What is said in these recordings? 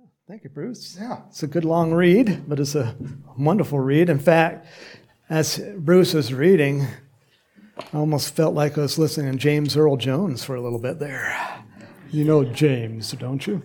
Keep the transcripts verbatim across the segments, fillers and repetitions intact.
Thank you, Bruce. Yeah. It's a good long read, but it's a wonderful read. In fact, as Bruce was reading, I almost felt like I was listening to James Earl Jones for a little bit there. You know James, don't you?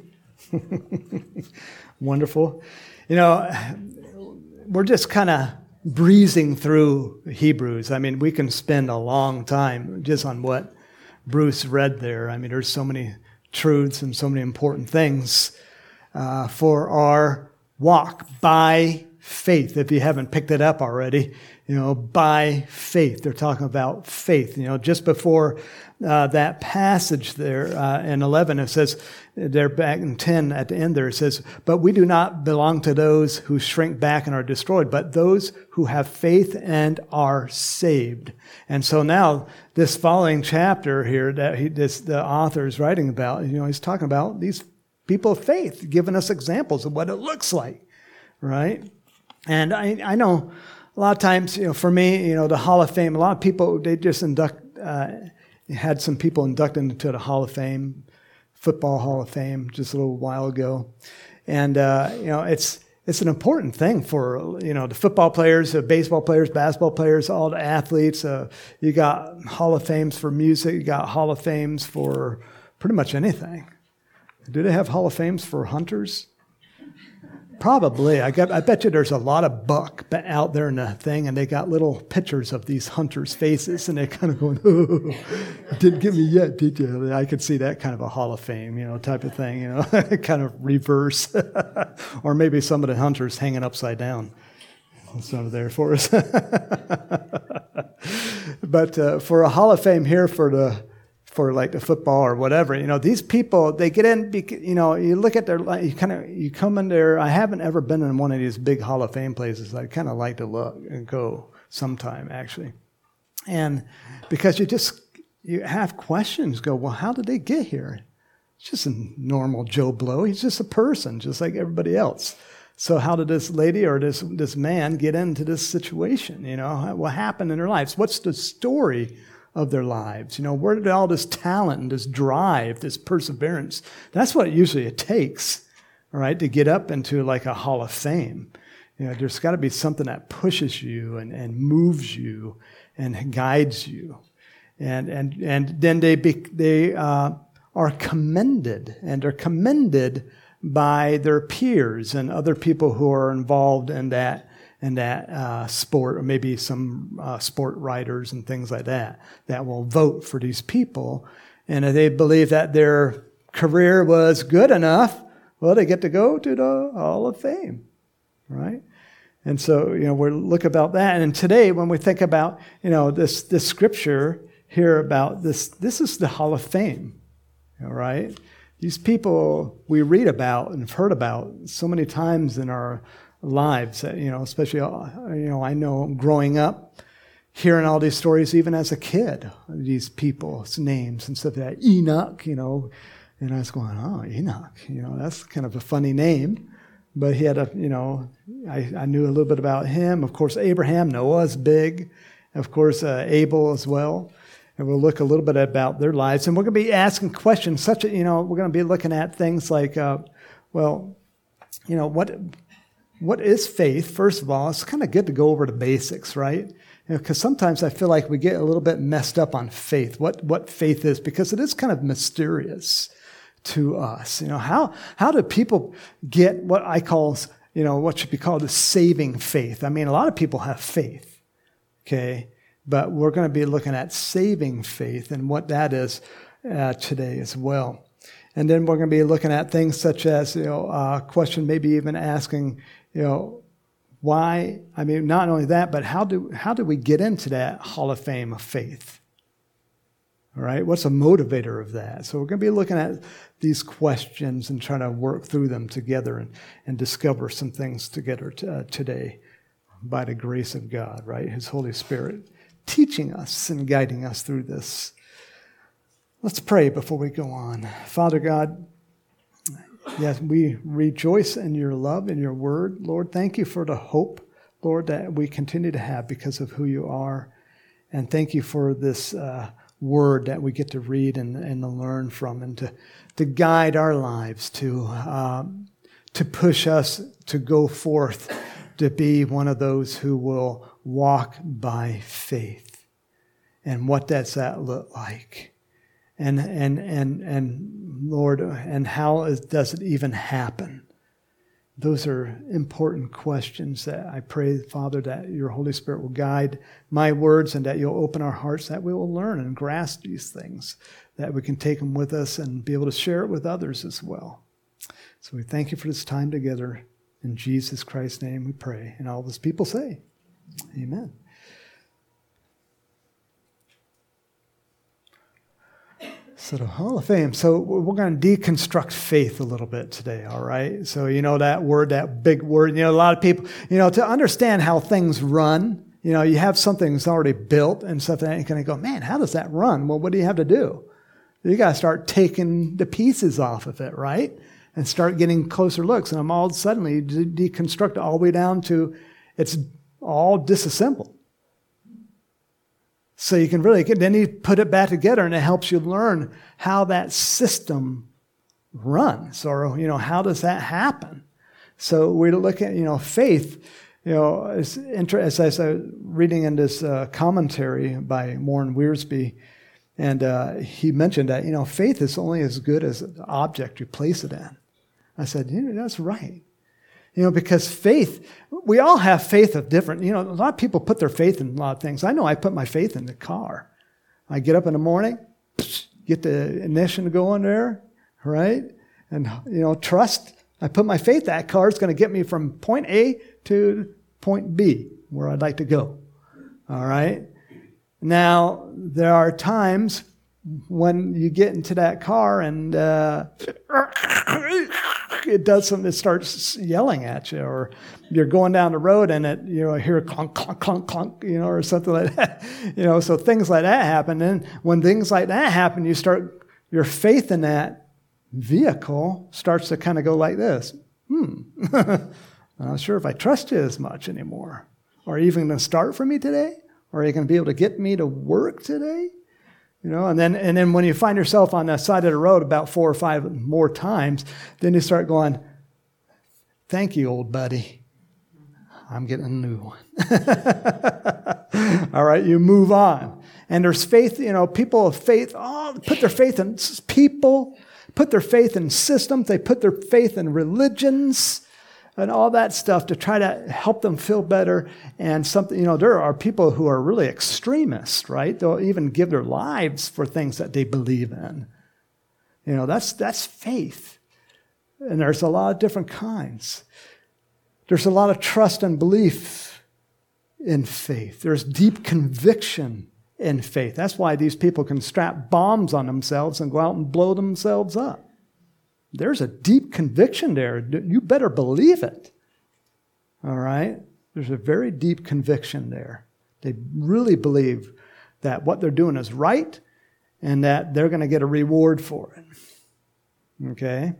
Wonderful. You know, we're just kind of breezing through Hebrews. I mean, we can spend a long time just on what Bruce read there. I mean, there's so many truths and so many important things uh, for our walk by faith. If you haven't picked it up already, you know, by faith. They're talking about faith. You know, just before uh, that passage there uh, in eleven, it says, there back in ten at the end there, it says, but we do not belong to those who shrink back and are destroyed, but those who have faith and are saved. And so now this following chapter here that he, this, the author is writing about, you know, he's talking about these people of faith, giving us examples of what it looks like, right? And I, I know a lot of times, you know, for me, you know, the Hall of Fame, a lot of people, they just induct, uh, had some people inducted into the Hall of Fame, Football Hall of Fame, just a little while ago. And, uh, you know, it's it's an important thing for, you know, the football players, the baseball players, basketball players, all the athletes. Uh, you got Hall of Fames for music. You got Hall of Fames for pretty much anything. Do they have Hall of Fames for hunters? Probably. I, got, I bet you there's a lot of buck out there in the thing, and they got little pictures of these hunters' faces, and they're kind of going, oh, didn't get me yet, did you? I could see that kind of a Hall of Fame, you know, type of thing, you know, kind of reverse. Or maybe some of the hunters hanging upside down. It's over there for us. But uh, for a Hall of Fame here for the for like the football or whatever, you know, these people, they get in, you know, you look at their, you kind of, you come in there, I haven't ever been in one of these big Hall of Fame places. I kind of like to look and go sometime, actually. And because you just, you have questions, go, well, how did they get here? It's just a normal Joe Blow. He's just a person, just like everybody else. So how did this lady or this, this man get into this situation? You know, what happened in their lives? What's the story of their lives? You know, where did all this talent and this drive, this perseverance, that's what usually it takes, all right, to get up into like a Hall of Fame. You know, there's got to be something that pushes you and, and moves you and guides you. And and and then they be, they uh, are commended, and are commended by their peers and other people who are involved in that in that uh, sport, or maybe some uh, sport writers and things like that, that will vote for these people. And if they believe that their career was good enough, well, they get to go to the Hall of Fame, right? And so, you know, we're look about that. And today, when we think about, you know, this this scripture here about this, this is the Hall of Fame, all right? These people we read about and have heard about so many times in our lives, you know, especially, you know, I know growing up, hearing all these stories, even as a kid, these people's names and stuff like that. Enoch, you know, and I was going, oh, Enoch, you know, that's kind of a funny name. But he had a, you know, I, I knew a little bit about him. Of course, Abraham, Noah's big. Of course, uh, Abel as well. And we'll look a little bit about their lives. And we're going to be asking questions, such a, you know, we're going to be looking at things like, uh, well, you know, what... What is faith? First of all, it's kind of good to go over the basics, right? Because you know, sometimes I feel like we get a little bit messed up on faith, what what faith is, because it is kind of mysterious to us. You know, how how do people get what I call, you know, what should be called a saving faith? I mean, a lot of people have faith, okay? But we're going to be looking at saving faith and what that is uh, today as well. And then we're going to be looking at things such as, you know, a question maybe even asking, you know, why, I mean, not only that, but how do how do we get into that Hall of Fame of faith? All right, what's a motivator of that? So we're going to be looking at these questions and trying to work through them together and, and discover some things together t- uh, today by the grace of God, right? His Holy Spirit teaching us and guiding us through this. Let's pray before we go on. Father God, yes, we rejoice in your love and your word. Lord, thank you for the hope, Lord, that we continue to have because of who you are. And thank you for this uh, word that we get to read and, and to learn from and to, to guide our lives to, um, to push us to go forth to be one of those who will walk by faith. And what does that look like? And and and and Lord, and how is, does it even happen? Those are important questions that I pray, Father, that your Holy Spirit will guide my words and that you'll open our hearts, that we will learn and grasp these things, that we can take them with us and be able to share it with others as well. So we thank you for this time together. In Jesus Christ's name we pray. And all those people say, amen. So the Hall of Fame. So we're going to deconstruct faith a little bit today, all right? So you know that word, that big word. You know, a lot of people, you know, to understand how things run, you know, you have something that's already built and stuff, and you kind of go, man, how does that run? Well, what do you have to do? You got to start taking the pieces off of it, right? And start getting closer looks. And I'm all suddenly de- deconstruct it all the way down to it's all disassembled. So you can really, then you put it back together and it helps you learn how that system runs, or, you know, how does that happen? So we look at, you know, faith, you know, as, as I was reading in this uh, commentary by Warren Wiersbe, and uh, he mentioned that, you know, faith is only as good as the object you place it in. I said, you know, that's right. You know, because faith, we all have faith of different, you know, a lot of people put their faith in a lot of things. I know I put my faith in the car. I get up in the morning, get the ignition going there, right? And, you know, trust. I put my faith that car is going to get me from point A to point B, where I'd like to go. All right? Now, there are times when you get into that car and uh, it does something, it starts yelling at you, or you're going down the road and it, you know, hear a clunk, clunk, clunk, clunk, you know, or something like that. You know, so things like that happen. And when things like that happen, you start, your faith in that vehicle starts to kind of go like this. Hmm, I'm not sure if I trust you as much anymore. Are you even going to start for me today? Or are you going to be able to get me to work today? You know, and then and then when you find yourself on the side of the road about four or five more times, then you start going, thank you, old buddy. I'm getting a new one. All right, you move on. And there's faith, you know, people of faith, oh, put their faith in people, put their faith in systems, they put their faith in religions and all that stuff to try to help them feel better. And something, you know, there are people who are really extremists, right? They'll even give their lives for things that they believe in. You know, that's that's faith. And there's a lot of different kinds. There's a lot of trust and belief in faith. There's deep conviction in faith. That's why these people can strap bombs on themselves and go out and blow themselves up. There's a deep conviction there. You better believe it. All right? There's a very deep conviction there. They really believe that what they're doing is right and that they're going to get a reward for it. Okay?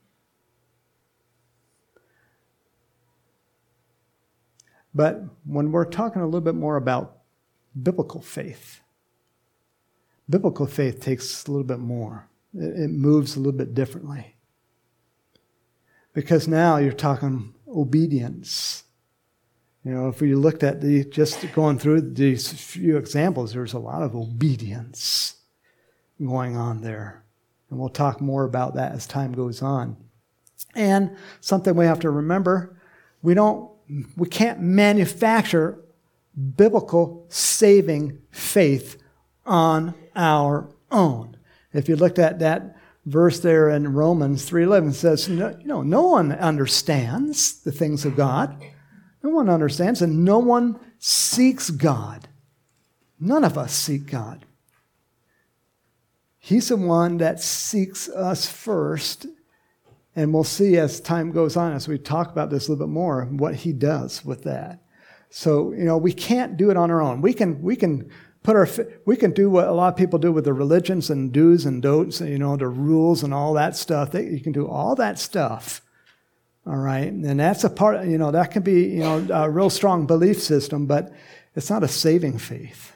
But when we're talking a little bit more about biblical faith, biblical faith takes a little bit more. It moves a little bit differently. Because now you're talking obedience. You know, if we looked at the, just going through these few examples, there's a lot of obedience going on there. And we'll talk more about that as time goes on. And something we have to remember, we don't, we can't manufacture biblical saving faith on our own. If you looked at that verse there in Romans three eleven, it says, no, you know, no one understands the things of God. No one understands, and no one seeks God. None of us seek God. He's the one that seeks us first, and we'll see as time goes on, as we talk about this a little bit more, what he does with that. So, you know, we can't do it on our own. We can, we can put our, we can do what a lot of people do with the religions and do's and don'ts, you know, the rules and all that stuff. They, you can do all that stuff, all right? And that's a part, you know, that can be, you know, a real strong belief system, but it's not a saving faith.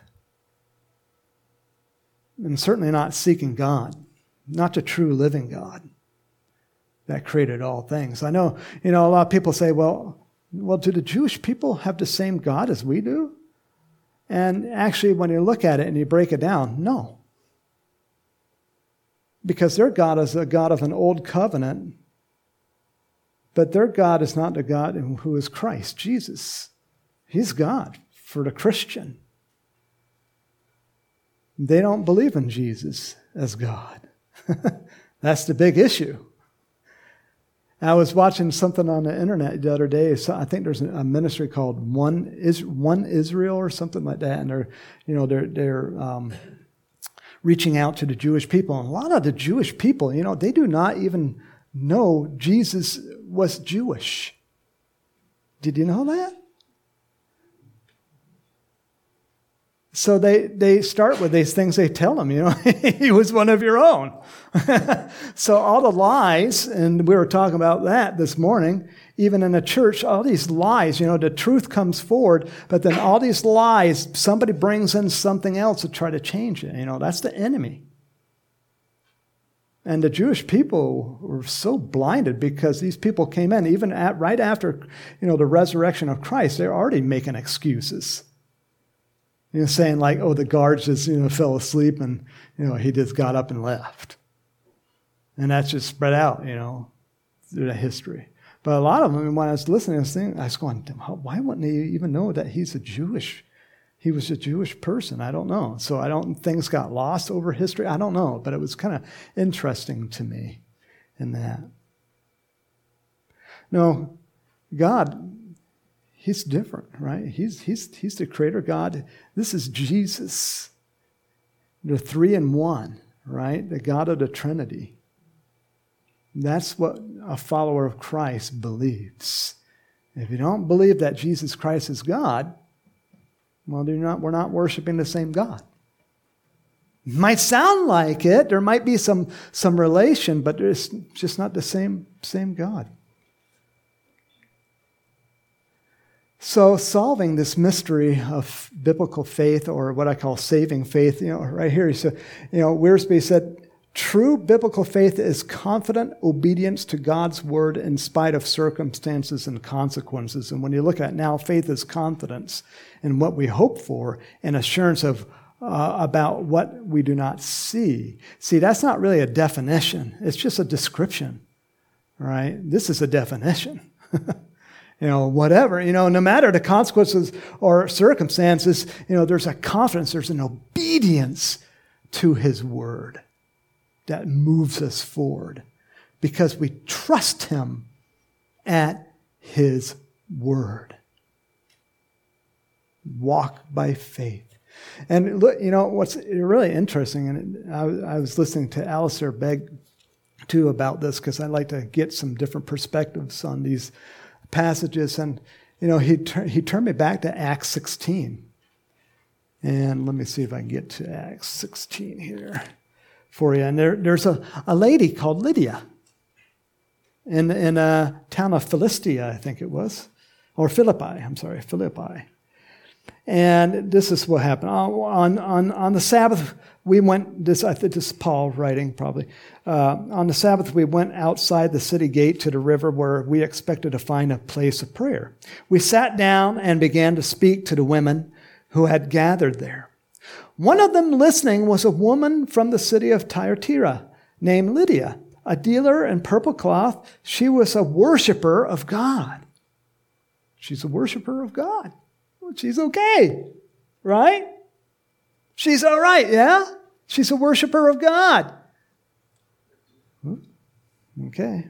And certainly not seeking God, not the true living God. that created all things. I know, you know, a lot of people say, well, well, do the Jewish people have the same God as we do? And actually, when you look at it and you break it down, no. Because their God is a God of an old covenant, but their God is not the God who is Christ, Jesus. He's God for the Christian. They don't believe in Jesus as God. That's the big issue. I was watching something on the internet the other day. So I think there's a ministry called One Is One Israel or something like that, and they're, you know, they're they're um, reaching out to the Jewish people. And a lot of the Jewish people, you know, they do not even know Jesus was Jewish. Did you know that? So they, they start with these things they tell them, you know, he was one of your own. So all the lies, and we were talking about that this morning, even in the church, all these lies, you know, the truth comes forward, but then all these lies, somebody brings in something else to try to change it. You know, that's the enemy. And the Jewish people were so blinded because these people came in, even at, right after, you know, the resurrection of Christ, they're already making excuses. You know, saying like, oh, the guards just, you know, fell asleep and, you know, he just got up and left. And that's just spread out, you know, through the history. But a lot of them, when I was listening to this thing, I was going, why wouldn't they even know that he's a Jewish, he was a Jewish person? I don't know. So I don't, things got lost over history. I don't know. But it was kind of interesting to me in that. No, God, He's different, right? He's, he's, he's the creator God. This is Jesus. The three in one, right? The God of the Trinity. That's what a follower of Christ believes. If you don't believe that Jesus Christ is God, well, you're not, we're not worshiping the same God. It might sound like it. There might be some, some relation, but it's just not the same, same God. So solving this mystery of biblical faith, or what I call saving faith, you know, right here, he said, you know, Wiersbe said, true biblical faith is confident obedience to God's word in spite of circumstances and consequences. And when you look at now, faith is confidence in what we hope for and assurance of uh, about what we do not see. See, that's not really a definition. It's just a description, right? This is a definition. You know, whatever, you know, no matter the consequences or circumstances, you know, there's a confidence, there's an obedience to his word that moves us forward because we trust him at his word. Walk by faith. And look, you know, what's really interesting, and I, I was listening to Alistair Begg too about this because I like to get some different perspectives on these passages, and you know, he tur- he turned me back to Acts sixteen, and let me see if I can get to Acts sixteen here for you. And there, there's a, a lady called Lydia in in a town of Philistia, I think it was, or Philippi. I'm sorry, Philippi. And this is what happened on on on the Sabbath. We went, this, I think this is Paul writing probably. Uh, on the Sabbath, we went outside the city gate to the river where we expected to find a place of prayer. We sat down and began to speak to the women who had gathered there. One of them listening was a woman from the city of Thyatira named Lydia, a dealer in purple cloth. She was a worshiper of God. She's a worshiper of God. She's okay, right? She's all right, yeah? She's a worshiper of God. Okay.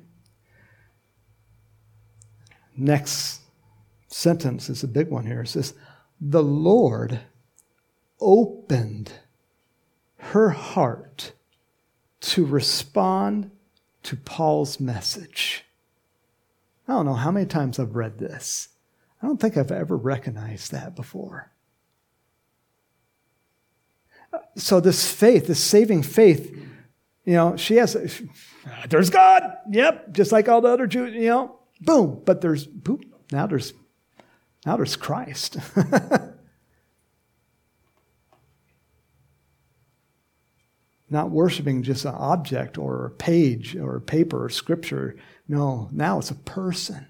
Next sentence is a big one here. It says, the Lord opened her heart to respond to Paul's message. I don't know how many times I've read this. I don't think I've ever recognized that before. So this faith, this saving faith, you know, she has, there's God, yep, just like all the other Jews, you know, boom, but there's, boom, now there's, now there's Christ. Not worshiping just an object or a page or a paper or scripture. No, now it's a person.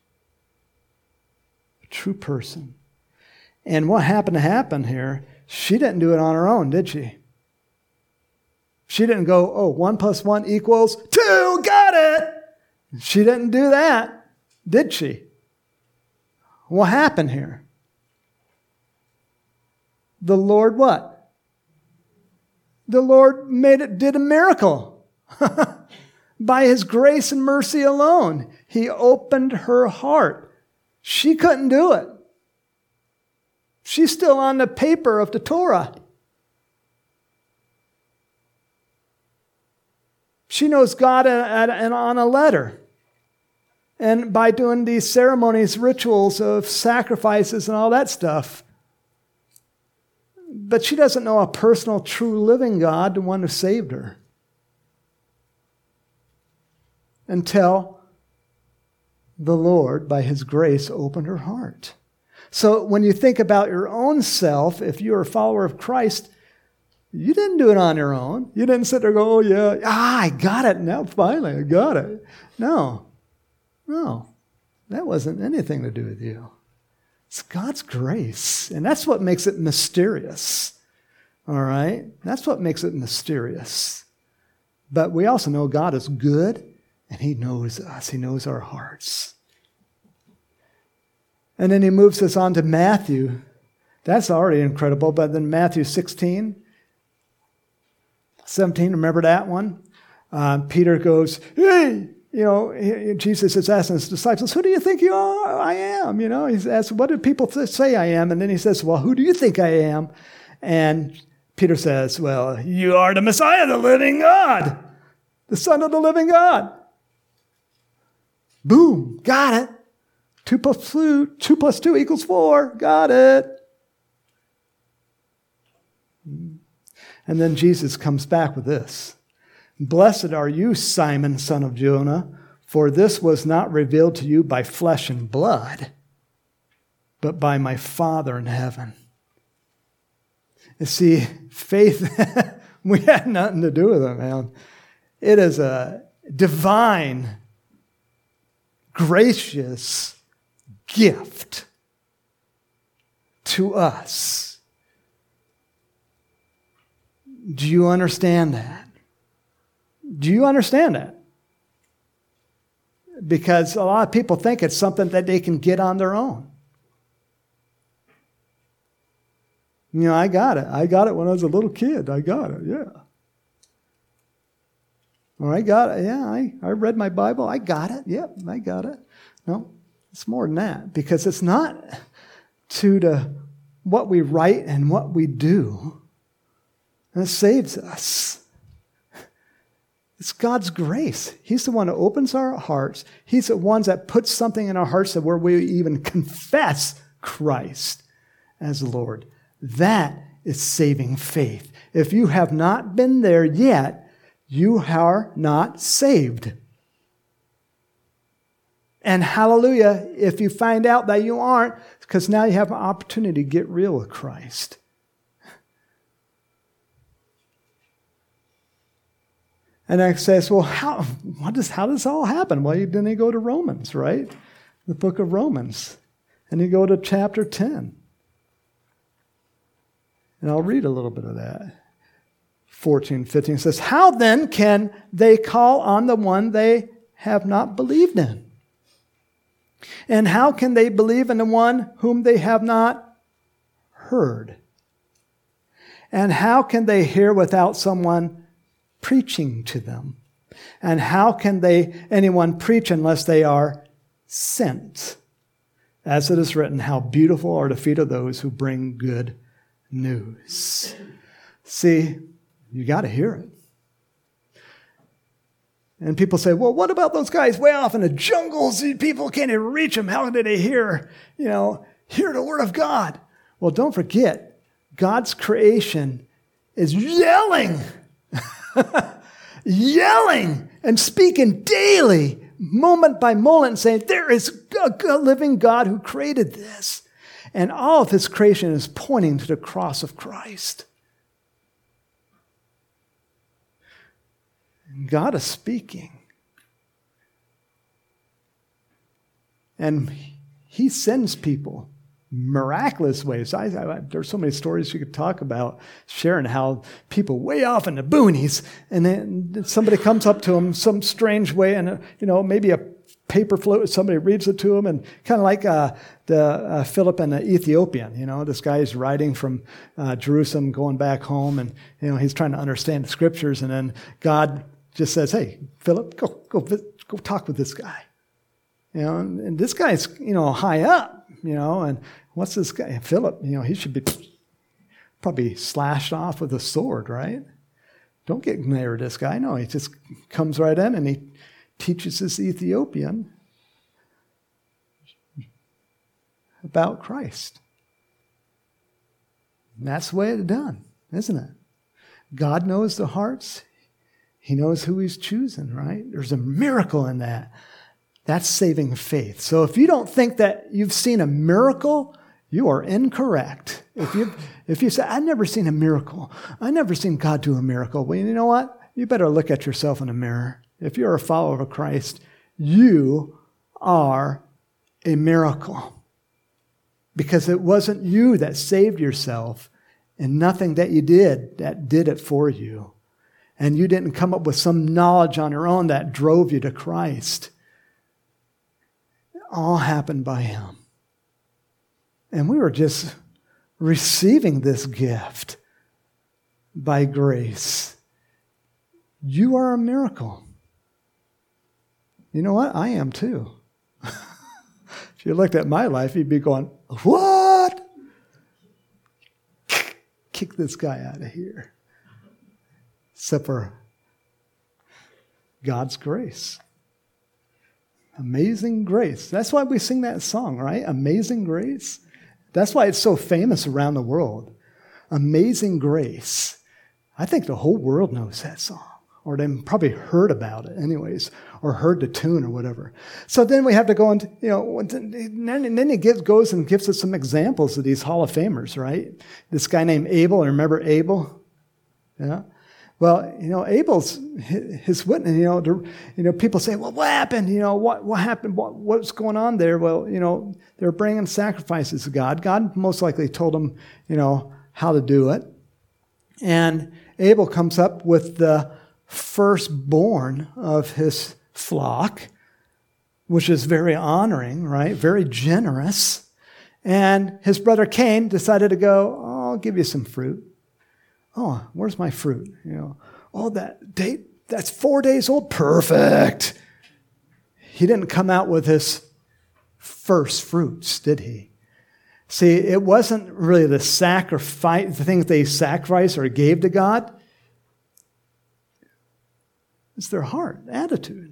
A true person. And what happened to happen here, she didn't do it on her own, did she? She didn't go, oh, one plus one equals two, got it. She didn't do that, did she? What happened here? The Lord what? The Lord made it, did a miracle. By His grace and mercy alone, He opened her heart. She couldn't do it. She's still on the paper of the Torah. She knows God on a letter. And by doing these ceremonies, rituals of sacrifices and all that stuff. But she doesn't know a personal, true, living God, the one who saved her. Until the Lord, by His grace, opened her heart. So when you think about your own self, if you're a follower of Christ, you didn't do it on your own. You didn't sit there and go, oh yeah, ah, I got it now, finally, I got it. No, no, that wasn't anything to do with you. It's God's grace. And that's what makes it mysterious. All right? That's what makes it mysterious. But we also know God is good, and He knows us. He knows our hearts. And then He moves us on to Matthew. That's already incredible. But then Matthew sixteen, seventeen, remember that one? Uh, Peter goes, hey! You know, he, Jesus is asking his disciples, who do you think you are? I am. You know, he's asked, what do people say I am? And then he says, well, who do you think I am? And Peter says, well, you are the Messiah, the living God, the Son of the living God. Boom, got it. Two plus two, two plus two equals four. Got it. And then Jesus comes back with this. Blessed are you, Simon, son of Jonah, for this was not revealed to you by flesh and blood, but by my Father in heaven. You see, faith, we had nothing to do with it, man. It is a divine, gracious gift to us. Do you understand that? Do you understand that? Because a lot of people think it's something that they can get on their own. You know, I got it. I got it when I was a little kid. I got it, yeah. Or I got it, yeah, I, I read my Bible. I got it, yep, I got it. No, it's more than that. Because it's not to the what we write and what we do that saves us. It's God's grace. He's the one who opens our hearts. He's the one that puts something in our hearts that where we even confess Christ as Lord. That is saving faith. If you have not been there yet, you are not saved. And hallelujah, if you find out that you aren't, because now you have an opportunity to get real with Christ. And I says, well, how, what does, how does this all happen? Well, then you go to Romans, right? The book of Romans. And you go to chapter ten. And I'll read a little bit of that. fourteen, fifteen says, how then can they call on the one they have not believed in? And how can they believe in the one whom they have not heard? And how can they hear without someone preaching to them? And how can they anyone preach unless they are sent? As it is written, how beautiful are the feet of those who bring good news. See, you got to hear it. And people say, well, what about those guys way off in the jungles? People can't even reach them. How did they hear, you know, hear the word of God? Well, don't forget, God's creation is yelling yelling and speaking daily, moment by moment, saying, there is a living God who created this. And all of his creation is pointing to the cross of Christ. God is speaking. And he sends people miraculous ways. I, I, there's so many stories you could talk about, sharing how people way off in the boonies, and then somebody comes up to them some strange way, and you know, maybe a paper float, somebody reads it to them, and kind of like uh, the uh, Philip and the Ethiopian. You know, this guy is riding from uh, Jerusalem, going back home, and you know, he's trying to understand the scriptures, and then God just says, "Hey, Philip, go go go talk with this guy." You know, and, and this guy's you know high up. You know, and what's this guy? Philip, you know, he should be probably slashed off with a sword, right? Don't get near this guy. No, he just comes right in and he teaches this Ethiopian about Christ. And that's the way it's done, isn't it? God knows the hearts. He knows who he's choosing, right? There's a miracle in that. That's saving faith. So if you don't think that you've seen a miracle, you are incorrect. If you if you say, I've never seen a miracle, I've never seen God do a miracle, well, you know what? You better look at yourself in the mirror. If you're a follower of Christ, you are a miracle. Because it wasn't you that saved yourself, and nothing that you did that did it for you. And you didn't come up with some knowledge on your own that drove you to Christ. All happened by him. And we were just receiving this gift by grace. You are a miracle. You know what? I am too. If you looked at my life, you'd be going, what? Kick this guy out of here. Except for God's grace. Amazing grace. That's why we sing that song, right? Amazing grace. That's why it's so famous around the world. Amazing grace. I think the whole world knows that song. Or they probably heard about it anyways. Or heard the tune or whatever. So then we have to go into, you know, and then he gives, goes and gives us some examples of these Hall of Famers, right? This guy named Abel. Remember Abel? Yeah. Well, you know, Abel's his witness. You know, the, you know, people say, "Well, what happened? You know, what what happened? What what's going on there?" Well, you know, they're bringing sacrifices to God. God most likely told them, you know, how to do it. And Abel comes up with the firstborn of his flock, which is very honoring, right? Very generous. And his brother Cain decided to go, "Oh, I'll give you some fruit." Oh, where's my fruit? You know, oh, that date, that's four days old. Perfect. He didn't come out with his first fruits, did he? See, it wasn't really the sacrifice, the things they sacrificed or gave to God. It's their heart, attitude.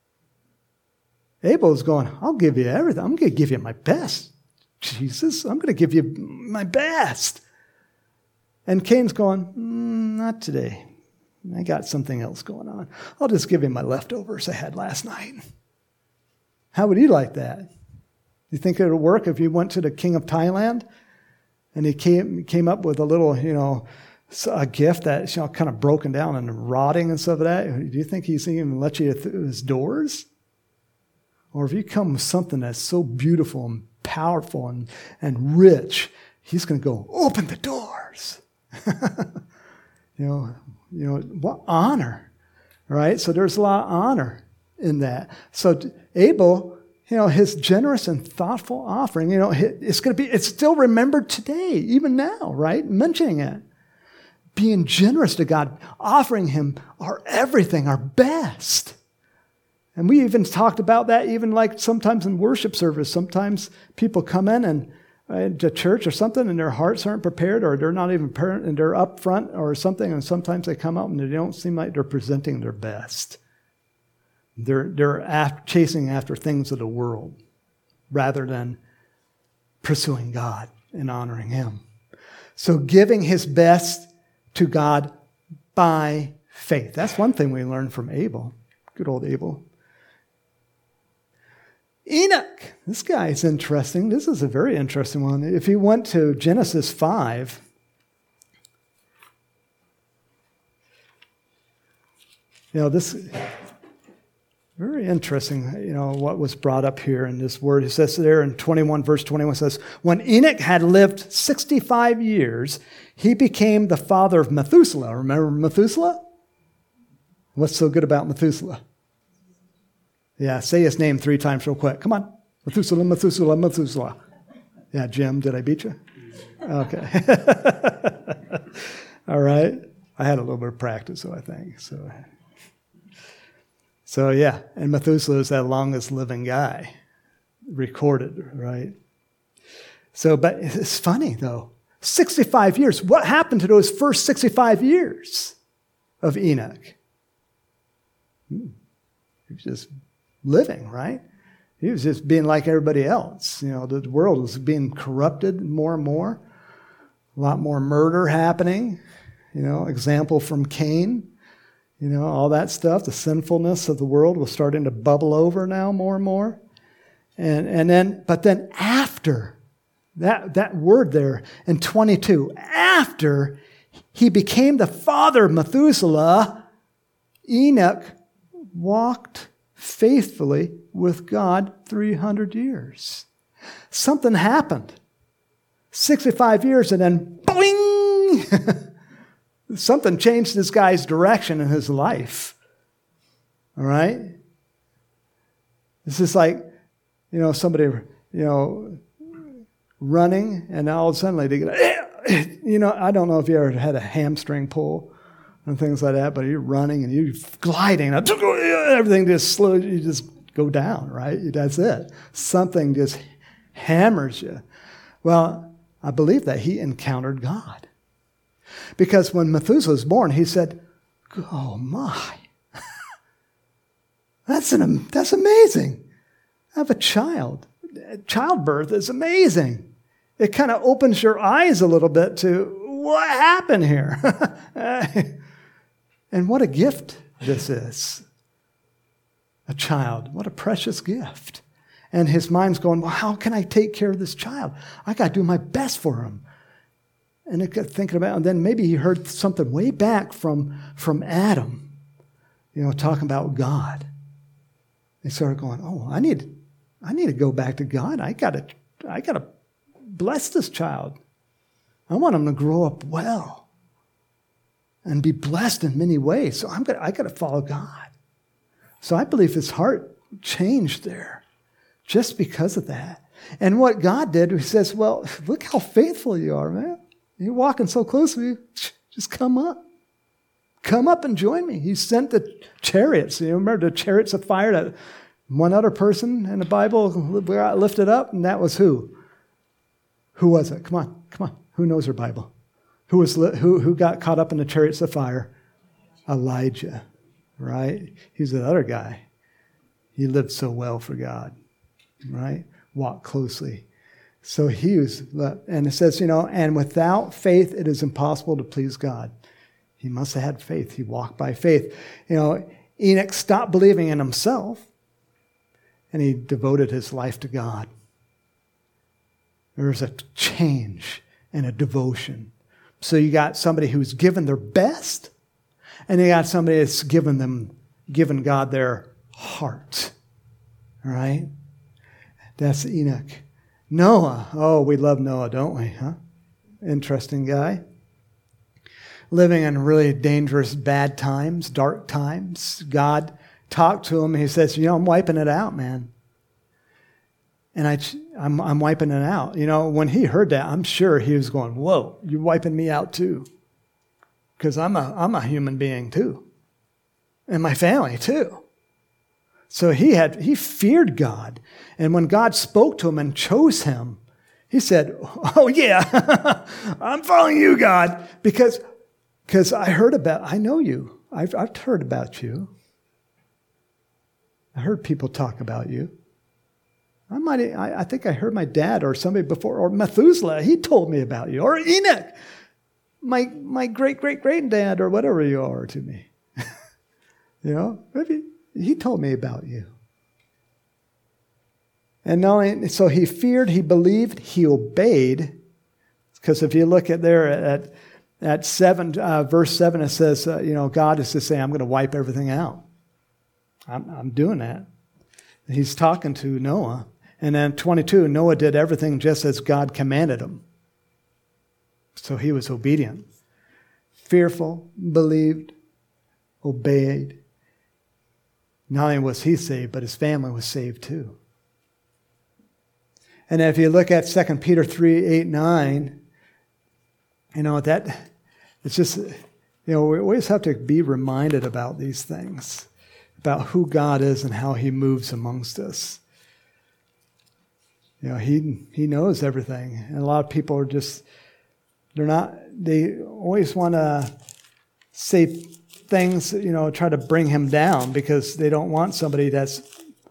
Abel was going, I'll give you everything. I'm going to give you my best. Jesus, I'm going to give you my best. And Cain's going, mm, not today. I got something else going on. I'll just give him my leftovers I had last night. How would you like that? You think it would work if you went to the king of Thailand and he came came up with a little, you know, a gift that's, you know, kind of broken down and rotting and stuff like that? Do you think he's even let you through his doors? Or if you come with something that's so beautiful and powerful and, and rich, he's going to go, open the doors. you know, you know, what honor, right? So there's a lot of honor in that. So Abel, you know, his generous and thoughtful offering, you know, it's going to be, it's still remembered today, even now, right? Mentioning it. Being generous to God, offering him our everything, our best. And we even talked about that even like sometimes in worship service. Sometimes people come in and uh, to church or something and their hearts aren't prepared or they're not even prepared and they're up front or something. And sometimes they come out and they don't seem like they're presenting their best. They're, they're after, chasing after things of the world rather than pursuing God and honoring him. So giving his best to God by faith. That's one thing we learned from Abel. Good old Abel. Enoch. This guy is interesting. This is a very interesting one. If you went to Genesis five, You know, this very interesting, you know, what was brought up here in this word. It says there in twenty-one, verse twenty-one says, when Enoch had lived sixty-five years, he became the father of Methuselah. Remember Methuselah? What's so good about Methuselah? Yeah, say his name three times real quick. Come on. Methuselah, Methuselah, Methuselah. Yeah, Jim, did I beat you? Okay. All right. I had a little bit of practice, so I think. So, so yeah, and Methuselah is that longest living guy recorded, right? So, but it's funny, though. sixty-five years. What happened to those first sixty-five years of Enoch? Hmm. He was just living, right? He was just being like everybody else. You know, the world was being corrupted more and more. A lot more murder happening. You know, example from Cain. You know, all that stuff. The sinfulness of the world was starting to bubble over now more and more. And and then, but then after that that word there in twenty-two, after he became the father of Methuselah, Enoch walked faithfully with God three hundred years. Something happened. sixty-five years and then boing! Something changed this guy's direction in his life. All right? This is like, you know, somebody, you know, running and all of a sudden they get, you know, I don't know if you ever had a hamstring pull and things like that, but you're running and you're gliding. Everything just slows, you just go down, right? That's it. Something just hammers you. Well, I believe that he encountered God. Because when Methuselah was born, he said, oh my, that's, an, that's amazing. I have a child. Childbirth is amazing. It kind of opens your eyes a little bit to what happened here. And what a gift this is. A child. What a precious gift. And his mind's going, well, how can I take care of this child? I got to do my best for him. And it got thinking about, and then maybe he heard something way back from, from Adam, you know, talking about God. He started going, oh, I need, I need to go back to God. I got to, I got to bless this child. I want him to grow up well and be blessed in many ways. So I'm gonna, I got to follow God. So I believe his heart changed there just because of that. And what God did, he says, well, look how faithful you are, man. You're walking so close to me. Just come up. Come up and join me. He sent the chariots. You remember the chariots of fire that one other person in the Bible got lifted up? And that was who? Who was it? Come on. Come on. Who knows her Bible? Who was who, who got caught up in the chariots of fire? Elijah. Right? He's the other guy. He lived so well for God. Right? Walked closely. So he was, and it says, you know, and without faith, it is impossible to please God. He must have had faith. He walked by faith. You know, Enoch stopped believing in himself, and he devoted his life to God. There was a change and a devotion. So you got somebody who's given their best, and you got somebody that's given them, given God their heart. All right? That's Enoch. Noah. Oh, we love Noah, don't we? Huh? Interesting guy. Living in really dangerous, bad times, dark times. God talked to him. He says, you know, I'm wiping it out, man. And I, I'm, I'm wiping it out. You know, when he heard that, I'm sure he was going, whoa, you're wiping me out too. Because I'm a, I'm a human being too. And my family too. So he had he feared God. And when God spoke to him and chose him, he said, oh yeah, I'm following you, God, because because I heard about, I know you. I've, I've heard about you. I heard people talk about you. I might I, I think I heard my dad or somebody before, or Methuselah, he told me about you, or Enoch, my my great great great dad, or whatever you are to me. You know, maybe. He told me about you. And knowing, so he feared, he believed, he obeyed. Because if you look at there at, at seven, uh, verse seven, it says, uh, you know, God is to say, I'm going to wipe everything out. I'm, I'm doing that. He's talking to Noah. And then twenty-two, Noah did everything just as God commanded him. So he was obedient. Fearful, believed, obeyed. Not only was he saved, but his family was saved too. And if you look at Second Peter three, eight, nine, you know, that it's just, you know, we always have to be reminded about these things, about who God is and how he moves amongst us. You know, he he knows everything. And a lot of people are just, they're not, they always want to say things, you know, try to bring him down because they don't want somebody that's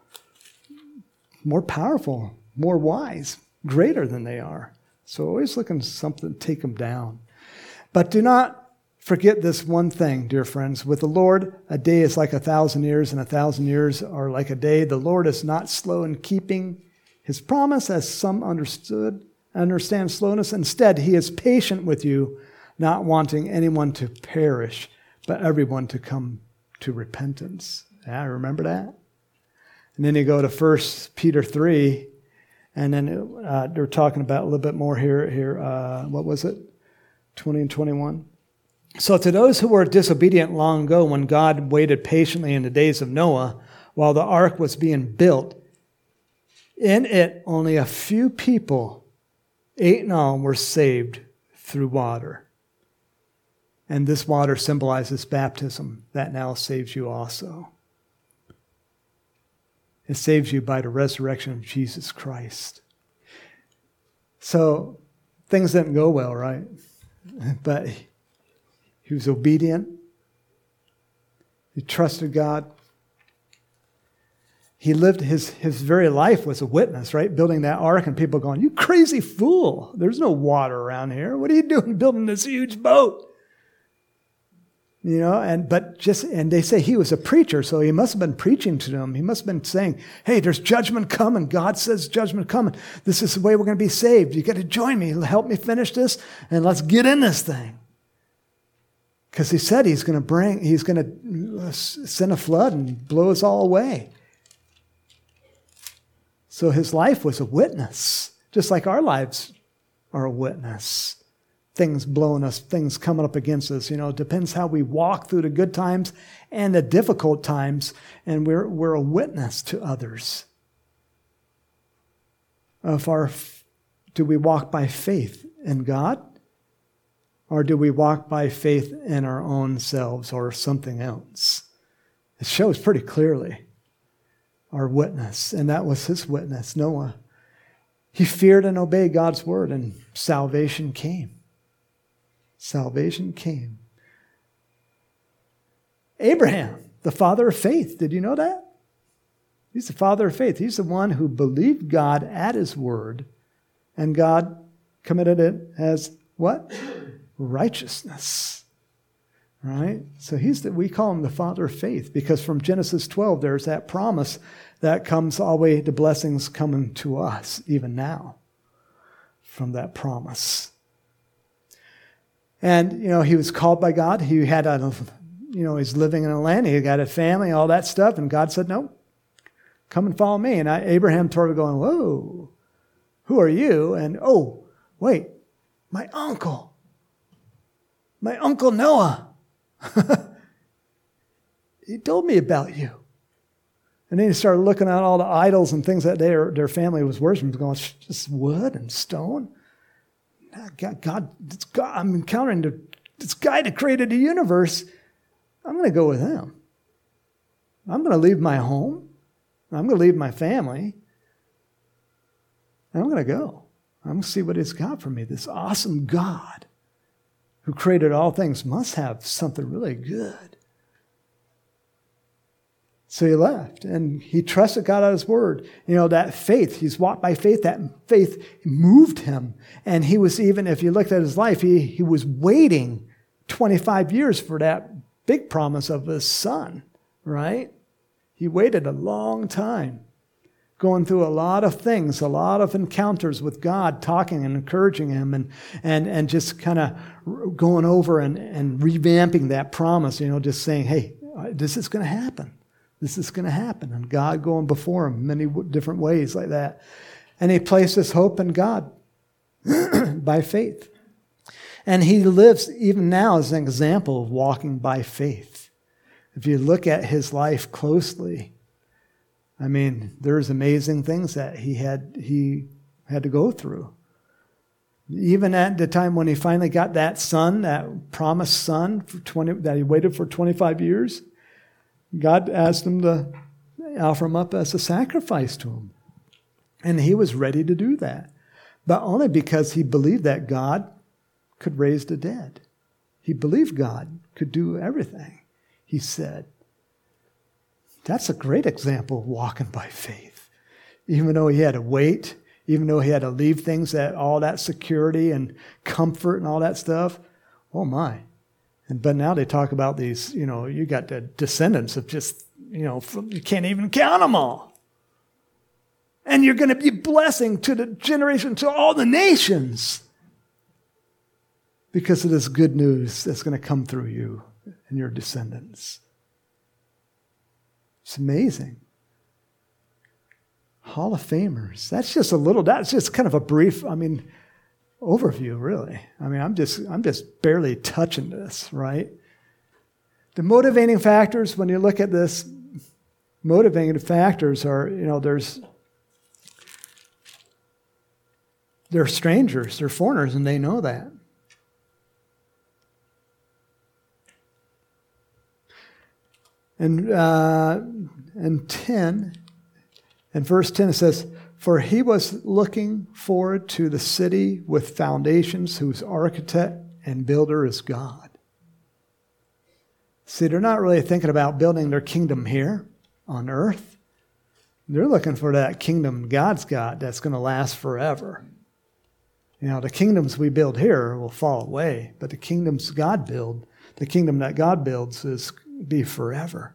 more powerful, more wise, greater than they are. So always looking for something to take them down. But do not forget this one thing, dear friends. With the Lord, a day is like a thousand years, and a thousand years are like a day. The Lord is not slow in keeping his promise, as some understood, understand slowness. Instead, he is patient with you, not wanting anyone to perish, but everyone to come to repentance. Yeah, remember that? And then you go to First Peter three, and then uh, they're talking about a little bit more here. Here, uh, what was it? twenty and twenty-one. So to those who were disobedient long ago, when God waited patiently in the days of Noah, while the ark was being built, in it only a few people, eight in all, were saved through water. And this water symbolizes baptism that now saves you also. It saves you by the resurrection of Jesus Christ. So things didn't go well, right? But he was obedient. He trusted God. He lived, his, his very life was a witness, right? Building that ark and people going, you crazy fool. There's no water around here. What are you doing building this huge boat? You know, and but just, and they say he was a preacher, so he must have been preaching to them. He must have been saying, hey, there's judgment coming. God says judgment coming. This is the way we're going to be saved. You got to join me. Help me finish this, and let's get in this thing. Because he said he's going to bring, he's going to send a flood and blow us all away. So his life was a witness, just like our lives are a witness. Things blowing us, things coming up against us. You know, it depends how we walk through the good times and the difficult times, and we're we're a witness to others. Of our, do we walk by faith in God, or do we walk by faith in our own selves or something else? It shows pretty clearly our witness, and that was his witness, Noah. He feared and obeyed God's word, and salvation came. Salvation came. Abraham, the father of faith. Did you know that? He's the father of faith. He's the one who believed God at his word, and God committed it as what? Righteousness. Right? So he's the, we call him the father of faith, because from Genesis twelve, there's that promise that comes all the way to blessings coming to us, even now, from that promise. And, you know, he was called by God. He had a, you know, he's living in a land. He got a family, all that stuff. And God said, no, come and follow me. And I, Abraham started going, whoa, who are you? And, oh, wait, my uncle, my uncle Noah. He told me about you. And then he started looking at all the idols and things that their, their family was worshiping. Going, it's just wood and stone. God, God, God, I'm encountering the, this guy that created the universe. I'm going to go with him. I'm going to leave my home. I'm going to leave my family. And I'm going to go. I'm going to see what he's got for me. This awesome God who created all things must have something really good. So he left, and he trusted God at his word. You know, that faith, he's walked by faith. That faith moved him. And he was even, if you looked at his life, he, he was waiting twenty-five years for that big promise of his son, right? He waited a long time. going through a lot of things, a lot of encounters with God, talking and encouraging him, and and and just kind of going over and, and revamping that promise, you know, just saying, hey, this is going to happen. This is going to happen. And God going before him many different ways like that. And he placed his hope in God by faith. And he lives even now as an example of walking by faith. If you look at his life closely, I mean, there's amazing things that he had he had to go through. Even at the time when he finally got that son, that promised son for twenty that he waited for twenty-five years, God asked him to offer him up as a sacrifice to him. And he was ready to do that. But only because he believed that God could raise the dead. He believed God could do everything, he said. That's a great example of walking by faith. Even though he had to wait, even though he had to leave things, that all that security and comfort and all that stuff. Oh my. And but now they talk about these, you know, you got the descendants of just, you know, you can't even count them all. And you're going to be blessing to the generation, to all the nations, because of this good news that's going to come through you and your descendants. It's amazing. Hall of Famers. That's just a little, that's just kind of a brief, I mean, overview, really. I mean, I'm just, I'm just barely touching this, right? The motivating factors, when you look at this, motivating factors are, you know, there's, they're strangers, they're foreigners, and they know that. And uh, and ten, in verse ten it says, "For he was looking forward to the city with foundations, whose architect and builder is God." See, they're not really thinking about building their kingdom here on earth. They're looking for that kingdom God's got that's going to last forever. You know, the kingdoms we build here will fall away, but the kingdoms God build, the kingdom that God builds is be forever.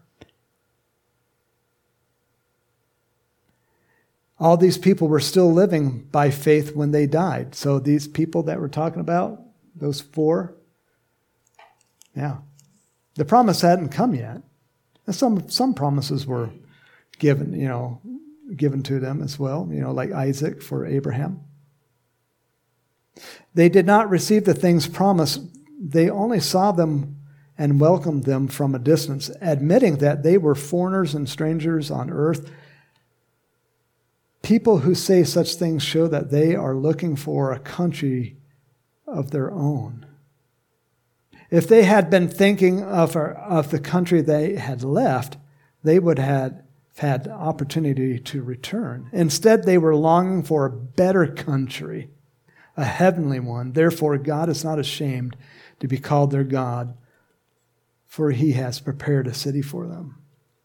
All these people were still living by faith when they died. So these people that we're talking about, those four, yeah, the promise hadn't come yet. And some some promises were given, you know, given to them as well, you know, like Isaac for Abraham. They did not receive the things promised. They only saw them and welcomed them from a distance, admitting that they were foreigners and strangers on earth. People who say such things show that they are looking for a country of their own. If they had been thinking of, of the country they had left, they would have had the opportunity to return. Instead, they were longing for a better country, a heavenly one. Therefore, God is not ashamed to be called their God, for he has prepared a city for them.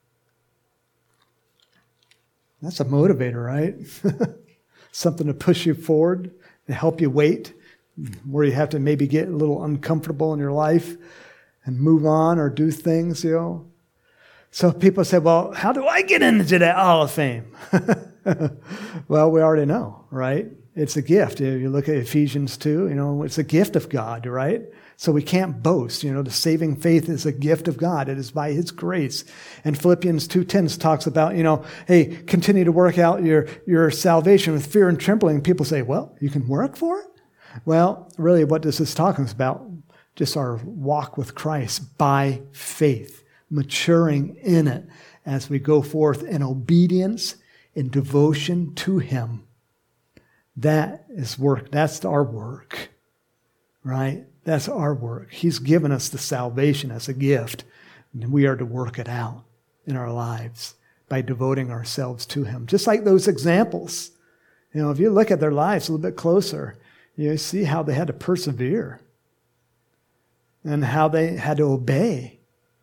That's a motivator, right? Something to push you forward, to help you wait, where you have to maybe get a little uncomfortable in your life and move on or do things, you know. So people say, well, how do I get into that Hall of Fame? Well, we already know, right? It's a gift. You look at Ephesians two, you know, it's a gift of God, right? So we can't boast. You know, the saving faith is a gift of God. It is by his grace. And Philippians two ten talks about, you know, hey, continue to work out your, your salvation with fear and trembling. People say, well, you can work for it? Well, really what this is talking about, just our walk with Christ by faith, maturing in it as we go forth in obedience, in devotion to him. That is work. That's our work, right? That's our work. He's given us the salvation as a gift, and we are to work it out in our lives by devoting ourselves to him. Just like those examples. You know, if you look at their lives a little bit closer, you see how they had to persevere and how they had to obey.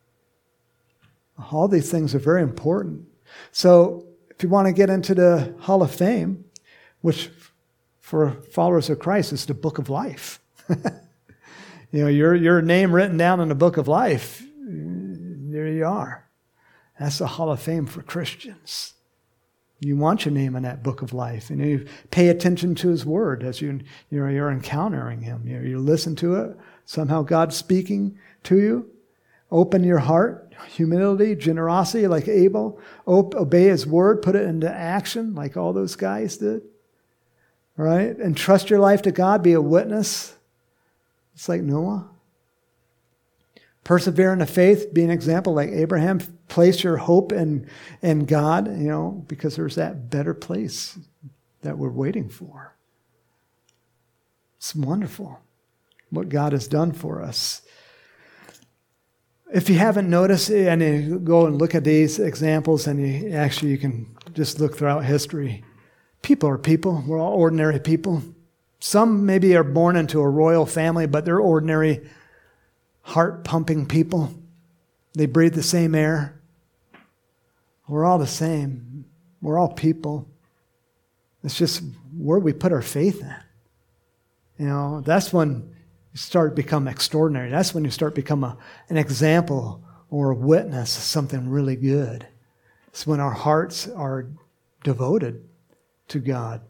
All these things are very important. So if you want to get into the Hall of Fame, which for followers of Christ is the book of life. You know, your your name written down in the book of life, there you are. That's the Hall of Fame for Christians. You want your name in that book of life. And you pay attention to his word as you, you're, you're encountering him. You, you listen to it. Somehow God's speaking to you. Open your heart. Humility, generosity like Abel. Obey his word. Put it into action like all those guys did. All right? And trust your life to God. Be a witness. It's like Noah. Persevere in the faith. Be an example like Abraham. Place your hope in, in God, you know, because there's that better place that we're waiting for. It's wonderful what God has done for us. If you haven't noticed, and you go and look at these examples, and you actually you can just look throughout history. People are people. We're all ordinary people. Some maybe are born into a royal family, but they're ordinary, heart-pumping people. They breathe the same air. We're all the same. We're all people. It's just where we put our faith in. You know, that's when you start to become extraordinary. That's when you start to become a, an example or a witness of something really good. It's when our hearts are devoted to God.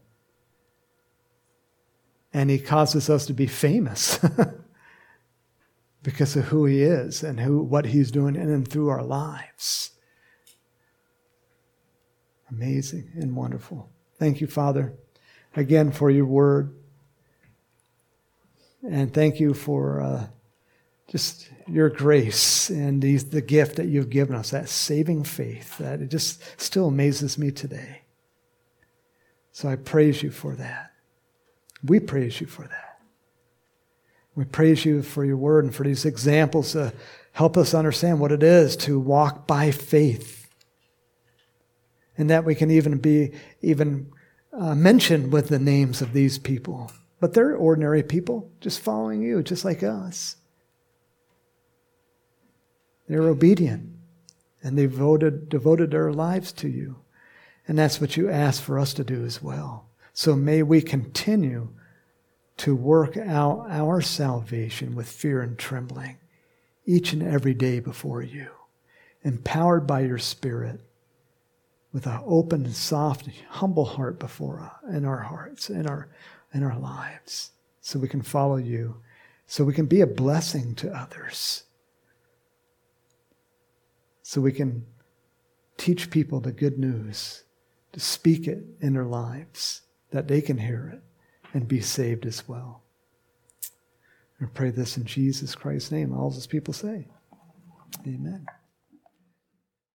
And he causes us to be famous because of who he is and who what he's doing in and through our lives. Amazing and wonderful. Thank you, Father, again for your word. And thank you for uh, just your grace and the, the gift that you've given us, that saving faith, that it just still amazes me today. So I praise you for that. We praise you for that. We praise you for your word and for these examples to help us understand what it is to walk by faith. And that we can even be even uh, mentioned with the names of these people. But they're ordinary people, just following you, just like us. They're obedient, and they devoted, devoted their lives to you. And that's what you ask for us to do as well. So may we continue to work out our salvation with fear and trembling each and every day before you, empowered by your Spirit, with an open, soft, humble heart before us, in our hearts, in our, in our lives, so we can follow you, so we can be a blessing to others, so we can teach people the good news, to speak it in their lives, that they can hear it and be saved as well. I pray this in Jesus Christ's name. All those people say, amen.